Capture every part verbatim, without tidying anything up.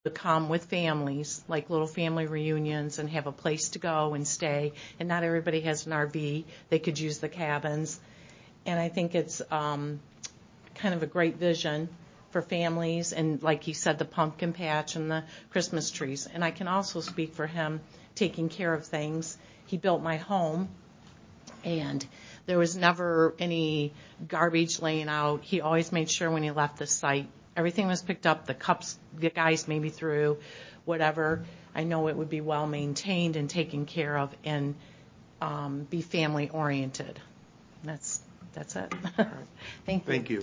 to come with families, like little family reunions, and have a place to go and stay. And not everybody has an R V. They could use the cabins. And I think it's um, kind of a great vision for families. And like he said, the pumpkin patch and the Christmas trees. And I can also speak for him taking care of things. He built my home, and there was never any garbage laying out. He always made sure when he left the site, everything was picked up, the cups the guys maybe threw, whatever. I know it would be well maintained and taken care of and um, be family oriented. That's that's it. All right. Thank you. Thank you.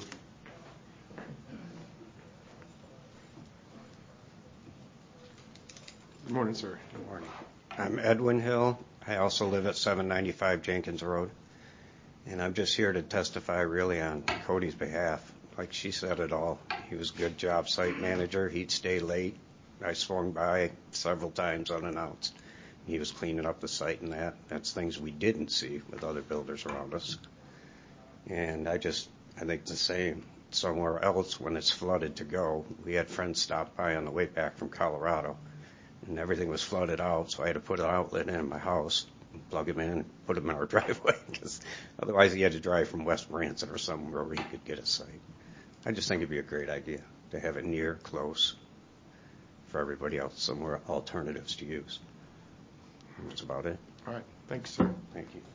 Good morning, sir. Good morning. I'm Edwin Hill. I also live at seven ninety-five Jenkins Road. And I'm just here to testify really on Cody's behalf. Like she said it all. He was a good job site manager. He'd stay late. I swung by several times unannounced. He was cleaning up the site and that. That's things we didn't see with other builders around us. And I just, I think the same somewhere else when it's flooded to go. We had friends stop by on the way back from Colorado, and everything was flooded out, so I had to put an outlet in my house, plug him in, and put him in our driveway, because otherwise he had to drive from West Branson or somewhere where he could get a site. I just think it'd be a great idea to have it near, close, for everybody else, somewhere alternatives to use. That's about it. All right. Thanks, sir. Thank you.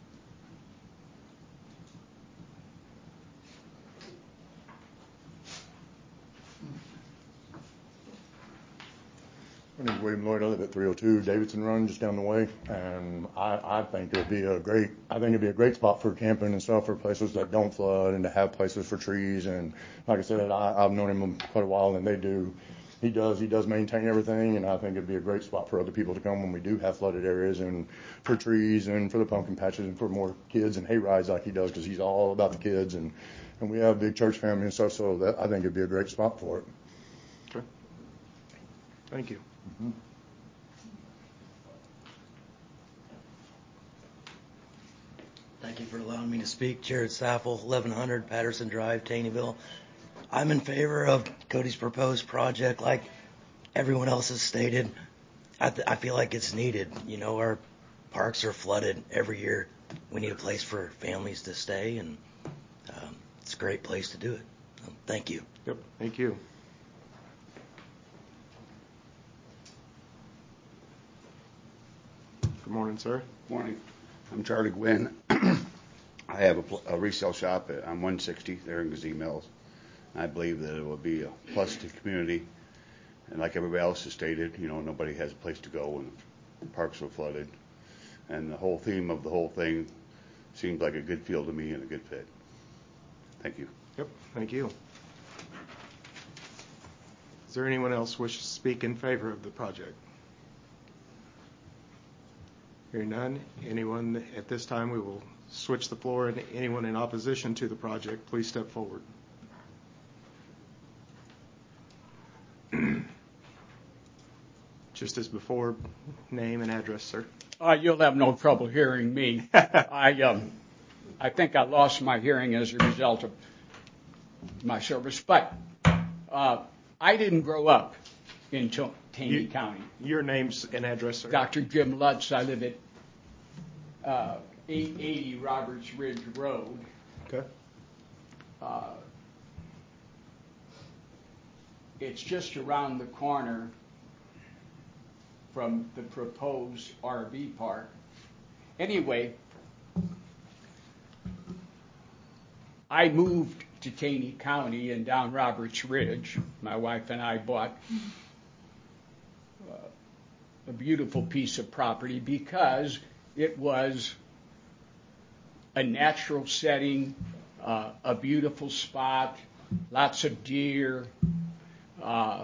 My name is William Lloyd. I live at three oh two Davidson Run, just down the way, and I, I think it'd be a great. I think it'd be a great spot for camping and stuff, for places that don't flood, and to have places for trees. And like I said, I, I've known him quite a while, and they do. He does. He does maintain everything, and I think it'd be a great spot for other people to come when we do have flooded areas, and for trees, and for the pumpkin patches, and for more kids and hay rides like he does, because he's all about the kids, and and we have a big church family and stuff. So that I think it'd be a great spot for it. Okay. Thank you. Mm-hmm. Thank you for allowing me to speak. Jared Saffel, eleven hundred Patterson Drive, Taneyville. I'm in favor of Cody's proposed project. Like everyone else has stated, I, th- I feel like it's needed. You know, our parks are flooded every year. We need a place for families to stay, and um, it's a great place to do it. Um, thank you. Yep. Thank you. Good morning, sir. Morning. I'm Charlie Gwynn. I have a, pl- a resale shop at, on one sixty there in Gazee Mills. I believe that it will be a plus to the community. And like everybody else has stated, you know, nobody has a place to go when the parks are flooded. And the whole theme of the whole thing seems like a good feel to me and a good fit. Thank you. Yep. Thank you. Is there anyone else wish to speak in favor of the project? Hearing none, anyone at this time, we will switch the floor, and anyone in opposition to the project, please step forward. Just as before, name and address, sir. Uh, you'll have no trouble hearing me. I um, I think I lost my hearing as a result of my service, but uh, I didn't grow up in Ch- Taney You- County. Your name's and address, sir. Doctor Jim Lutz. I live at uh, eight eighty Roberts Ridge Road. Okay. Uh, it's just around the corner from the proposed R V park. Anyway, I moved to Taney County and down Roberts Ridge. My wife and I bought uh, a beautiful piece of property because it was a natural setting, uh, a beautiful spot, lots of deer, uh,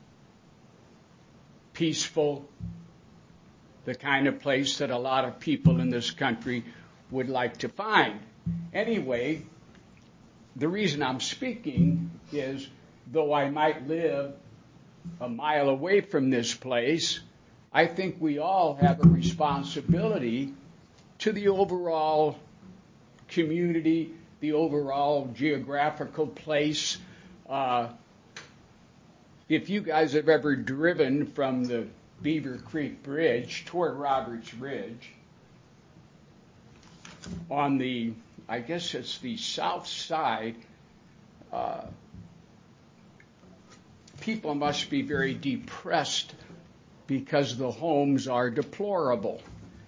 peaceful, the kind of place that a lot of people in this country would like to find. Anyway, the reason I'm speaking is, though I might live a mile away from this place, I think we all have a responsibility to the overall community, the overall geographical place. Uh, if you guys have ever driven from the Beaver Creek Bridge toward Roberts Ridge, on the, I guess it's the south side, uh, people must be very depressed because the homes are deplorable.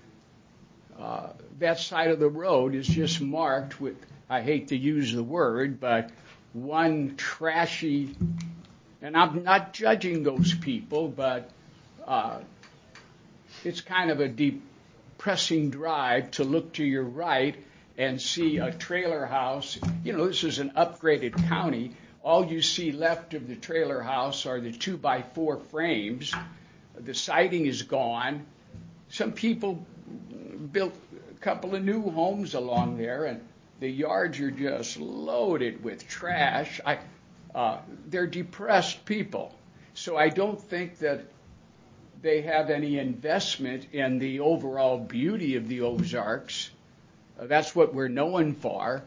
Uh, that side of the road is just marked with, I hate to use the word, but one trashy, and I'm not judging those people, but uh, it's kind of a depressing drive to look to your right and see a trailer house. You know, this is an upgraded county. All you see left of the trailer house are the two by four frames. The siding is gone. Some people built a couple of new homes along there, and the yards are just loaded with trash. I, uh, they're depressed people. So I don't think that they have any investment in the overall beauty of the Ozarks. Uh, that's what we're known for.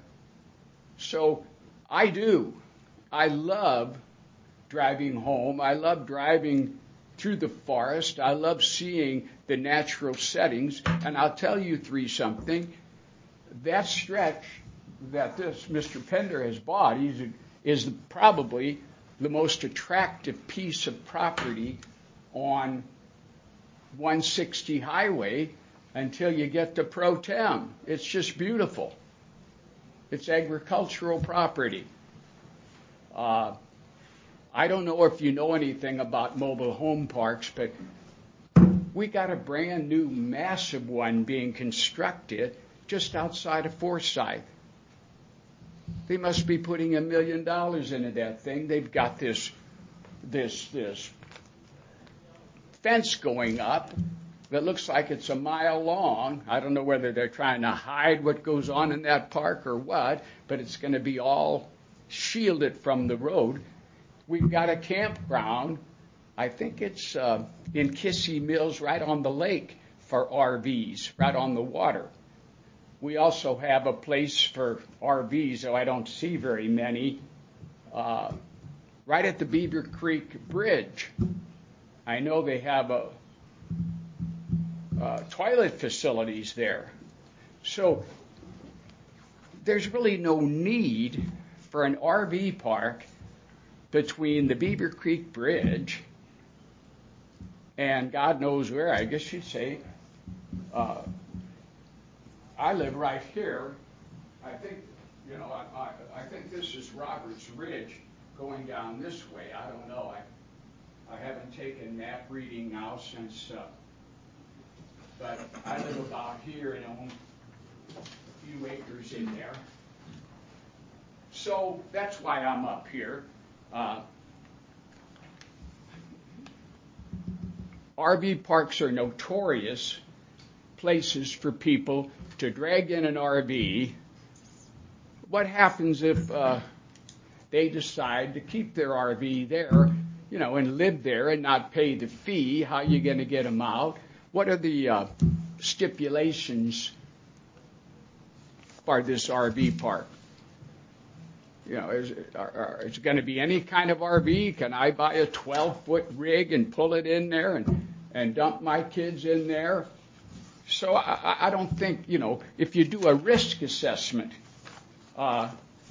So I do. I love driving home. I love driving through the forest. I love seeing the natural settings. And I'll tell you three something. That stretch that this Mister Pender has bought is, is probably the most attractive piece of property on one sixty highway until you get to Pro Tem. It's just beautiful. It's agricultural property. Uh, I don't know if you know anything about mobile home parks, but we got a brand new massive one being constructed just outside of Forsyth. They must be putting a million dollars into that thing. They've got this, this, this fence going up that looks like it's a mile long. I don't know whether they're trying to hide what goes on in that park or what, but it's going to be all shielded from the road. We've got a campground. I think it's uh, in Kissy Mills, right on the lake for R Vs, right on the water. We also have a place for R Vs, though I don't see very many, uh, right at the Beaver Creek Bridge. I know they have a, uh, toilet facilities there. So there's really no need for an R V park between the Beaver Creek Bridge and God knows where, I guess you'd say. Uh, I live right here. I think, you know, I, I, I think this is Roberts Ridge going down this way. I don't know. I, I haven't taken map reading now since, uh, but I live about here and own a few acres in there. So that's why I'm up here. Uh, R V parks are notorious places for people to drag in an R V. What happens if uh, they decide to keep their R V there, you know, and live there and not pay the fee? How are you going to get them out? What are the uh, stipulations for this R V park? You know, is, are, is it going to be any kind of R V? Can I buy a twelve-foot rig and pull it in there and, and dump my kids in there? So I, I don't think, you know, if you do a risk assessment, uh,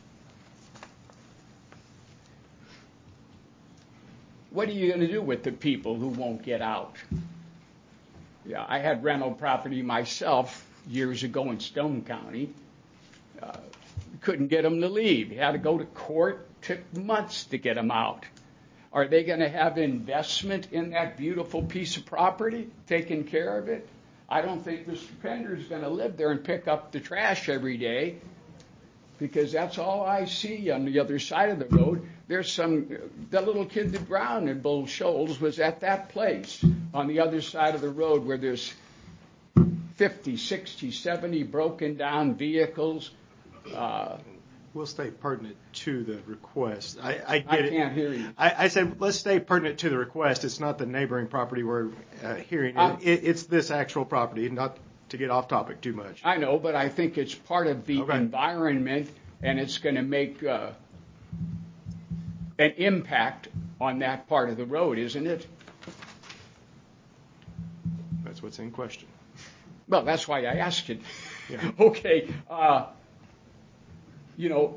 what are you going to do with the people who won't get out? Yeah, I had rental property myself years ago in Stone County. Uh, couldn't get them to leave. You had to go to court. Took months to get them out. Are they going to have investment in that beautiful piece of property, taking care of it? I don't think Mister Pender is going to live there and pick up the trash every day, because that's all I see on the other side of the road. There's some, the little kid that drowned in Bull Shoals was at that place on the other side of the road where there's fifty, sixty, seventy broken down vehicles. Uh, We'll stay pertinent to the request. I, I get I it. can't hear you. I, I said let's stay pertinent to the request. It's not the neighboring property we're uh, hearing. Um, it, it's this actual property, not to get off topic too much. I know, but I think it's part of the Okay. environment, and it's going to make uh, an impact on that part of the road, isn't it? That's what's in question. Well, that's why I asked it. Yeah. Okay. Uh, you know,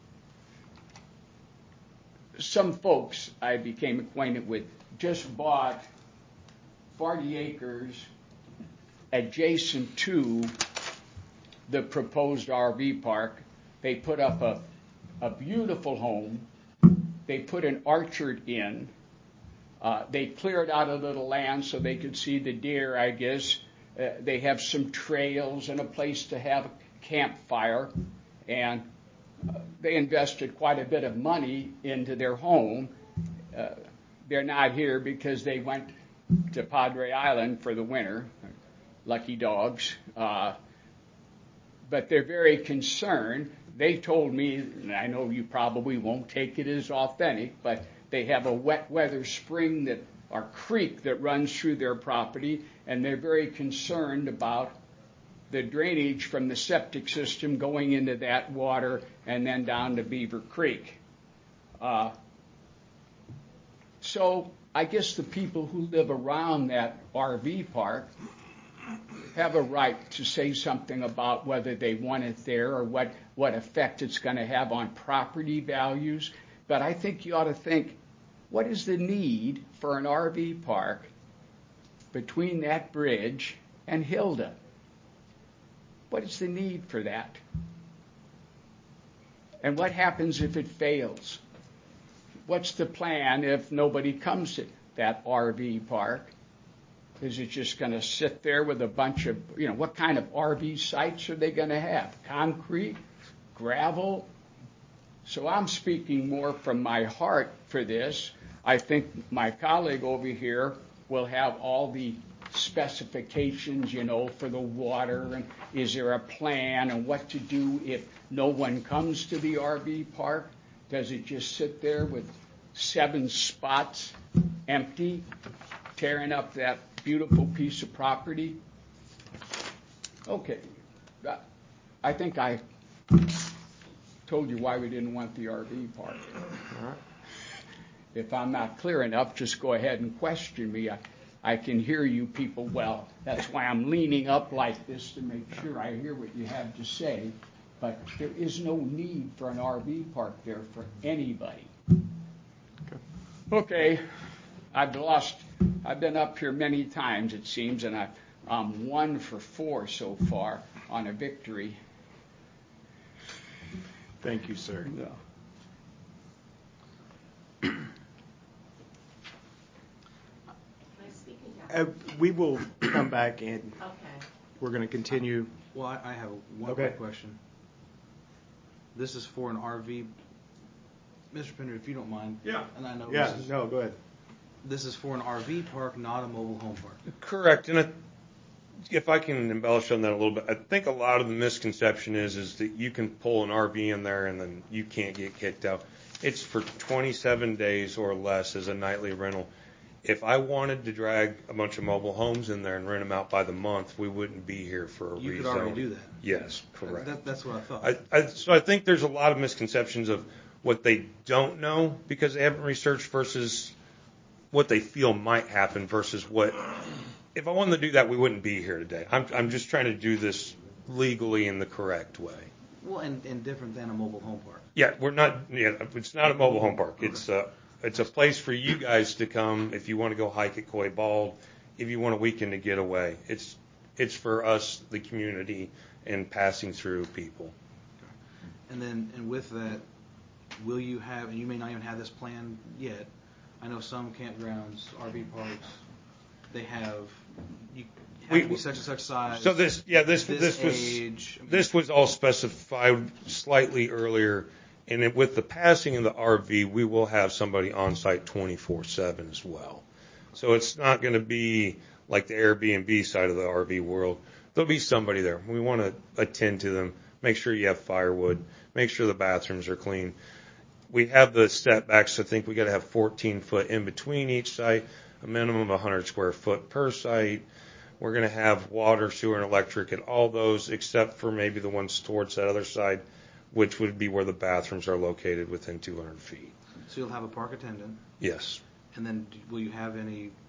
some folks I became acquainted with just bought forty acres adjacent to the proposed R V park. They put up a, a beautiful home. They put an orchard in. Uh, they cleared out a little land so they could see the deer, I guess. Uh, they have some trails and a place to have a campfire. And uh, they invested quite a bit of money into their home. Uh, they're not here because they went to Padre Island for the winter. Lucky dogs. Uh, but they're very concerned. They told me, and I know you probably won't take it as authentic, but they have a wet weather spring that, or creek that runs through their property, and they're very concerned about the drainage from the septic system going into that water and then down to Beaver Creek. Uh, so I guess the people who live around that R V park have a right to say something about whether they want it there or what, what effect it's going to have on property values. But I think you ought to think, what is the need for an R V park between that bridge and Hilda? What is the need for that? And what happens if it fails? What's the plan if nobody comes to that R V park? Is it just going to sit there with a bunch of, you know, what kind of R V sites are they going to have? Concrete? Gravel? So I'm speaking more from my heart for this. I think my colleague over here will have all the specifications, you know, for the water, and is there a plan, and what to do if no one comes to the R V park? Does it just sit there with seven spots empty, tearing up that beautiful piece of property? Okay. I think I told you why we didn't want the R V park. All right. If I'm not clear enough, just go ahead and question me. I, I can hear you people well. That's why I'm leaning up like this to make sure I hear what you have to say. But there is no need for an R V park there for anybody. Okay. Okay. I've lost, I've been up here many times, it seems, and I, I'm one for four so far on a victory. Thank you, sir. No. Uh, we will come back and Okay. we're going to continue. Well, I, I have one Okay. quick question. This is for an R V. Mister Pender, if you don't mind. Yeah. And I know Yeah, this is, no, go ahead. this is for an R V park, not a mobile home park. Correct. And I, if I can embellish on that a little bit, I think a lot of the misconception is is that you can pull an R V in there and then you can't get kicked out. It's for twenty-seven days or less as a nightly rental. If I wanted to drag a bunch of mobile homes in there and rent them out by the month, we wouldn't be here for a You rezone. could already do that. Yes, correct. That, that's what I thought. I, I, so I think there's a lot of misconceptions of what they don't know because they haven't researched versus what they feel might happen versus what. If I wanted to do that, we wouldn't be here today. I'm, I'm just trying to do this legally in the correct way. well, and, and different than a mobile home park. Yeah, we're not. Yeah, it's not a mobile home park. It's uh, it's a place for you guys to come if you want to go hike at Coy Bald, if you want a weekend to get away. It's it's for us, the community, and passing through people. And then, and with that, will you have, and you may not even have this plan yet, I know some campgrounds, R V parks, they have, you have We- to be such and such size. So this, yeah, this this, this was age. I mean, this was all specified slightly earlier, and it, with the passing of the R V, we will have somebody on site twenty-four seven as well. So it's not going to be like the Airbnb side of the R V world. There'll be somebody there. We want to attend to them, make sure you have firewood, make sure the bathrooms are clean. We have the setbacks. I think we got to have fourteen foot in between each site, a minimum of one hundred square foot per site. We're going to have water, sewer, and electric at all those, except for maybe the ones towards that other side, which would be where the bathrooms are located within two hundred feet. So you'll have a park attendant, Yes. and then do- will you have any